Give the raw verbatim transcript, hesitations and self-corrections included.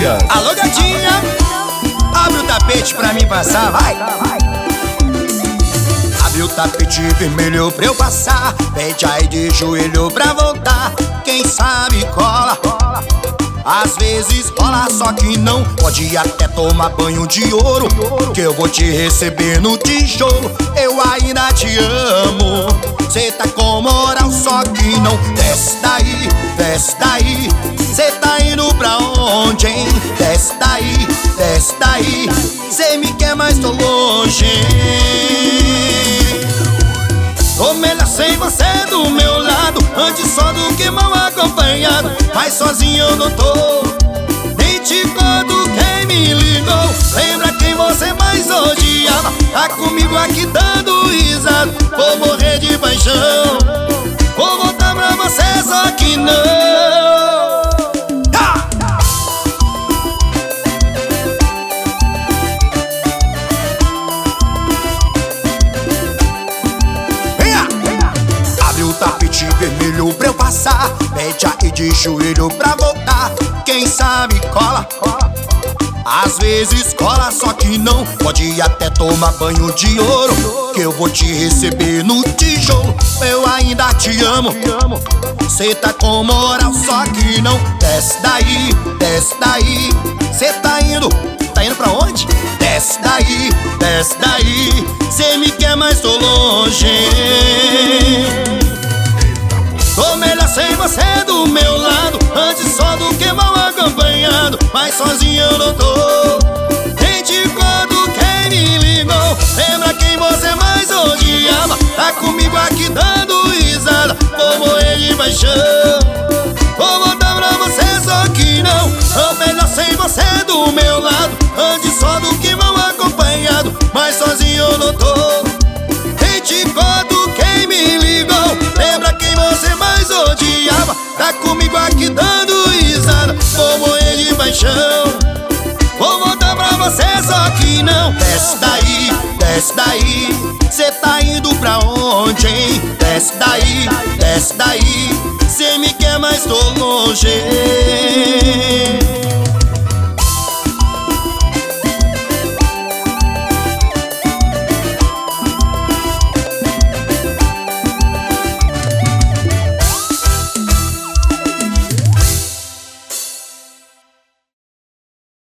Dias. Alô, gatinha, abre o tapete pra mim passar, vai. Abre o tapete vermelho pra eu passar. Pede aí de joelho pra voltar. Quem sabe cola, às vezes rola, só que não. Pode até tomar banho de ouro, que eu vou te receber no tijolo. Eu ainda te amo, cê tá com moral, só que não. Desce daí, desce daí, cê tá indo pra onde, hein? Desce daí, desce daí, cê me quer, mas tô longe, hein? Tô melhor sem você do meu lado, antes só do que mal acompanhado. Mas sozinho eu não tô, nem te conto quem me ligou. Lembra quem você mais odiava, tá comigo aqui dando risada. Vou morrer de paixão, vou voltar pra você, só que não. Tapete vermelho pra eu passar. Pede aí de joelho pra voltar. Quem sabe cola, às vezes cola, só que não. Pode até tomar banho de ouro, que eu vou te receber no tijolo. Eu ainda te amo, cê tá com moral, só que não. Desce daí, desce daí, cê tá indo, tá indo pra onde? Desce daí, desce daí, cê me quer, mas tô longe. Tô melhor sem você do meu lado, antes só do que mal acompanhado. Mas sozinho eu não tô, nem te conto quem me ligou. Lembra quem você mais odiava, tá comigo aqui dando risada. Vou morrer de paixão, vou voltar pra você, só que não. Tô melhor sem você do meu lado, antes só do que mal acompanhado. Mas sozinho eu não tô, nem te conto quem me ligou. Lembra quem você mais odiava, tá comigo aqui dando risada. Vou morrer de paixão, vou voltar pra você, só que não. Desce daí, desce daí, cê tá indo pra onde, hein? Desce daí, desce daí, cê me quer, mas tô longe.